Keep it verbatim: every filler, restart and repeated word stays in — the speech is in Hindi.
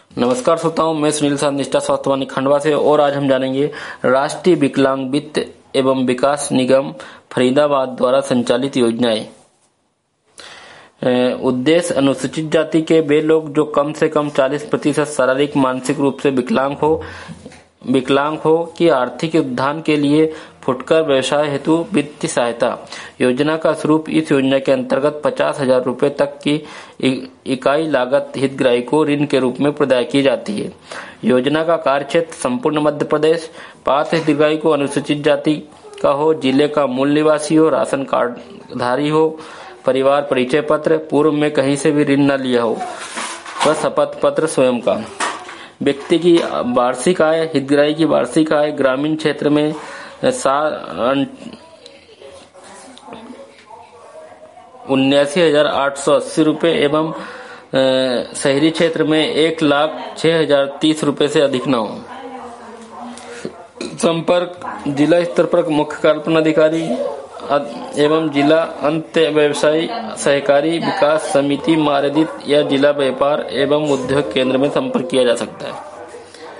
नमस्कार श्रोताओं, मैं सुनील साहब निष्ठा स्वास्थ्यवानी खंडवा से और आज हम जानेंगे राष्ट्रीय विकलांग वित्त एवं विकास निगम फरीदाबाद द्वारा संचालित योजनाएं। उद्देश्य अनुसूचित जाति के वे लोग जो कम से कम चालीस प्रतिशत शारीरिक मानसिक रूप से विकलांग हो विकलांग हो की आर्थिक उत्थान के लिए फुटकर व्यवसाय हेतु वित्तीय सहायता। योजना का स्वरूप इस योजना के अंतर्गत पचास हजार रूपए तक की इकाई लागत हितग्राही को ऋण के रूप में प्रदान की जाती है। योजना का कार्यक्षेत्र संपूर्ण मध्य प्रदेश। पात्र हितग्राही को अनुसूचित जाति का हो, जिले का मूल निवासी हो, राशन कार्ड धारी हो, परिवार परिचय पत्र, पूर्व में कहीं से भी ऋण न लिया हो, व शपथ पत्र स्वयं का। व्यक्ति की वार्षिक आय, हितग्राही की वार्षिक आय ग्रामीण क्षेत्र में उन्यासी हजार आठ सौ अस्सी रूपए एवं शहरी क्षेत्र में एक लाख छह हजार तीस रूपए से अधिक न हो। संपर्क जिला स्तर पर मुख्य कार्यपालन अधिकारी एवं जिला अंत्य व्यवसायी सहकारी विकास समिति मार्गदर्शित या जिला व्यापार एवं उद्योग केंद्र में संपर्क किया जा सकता है।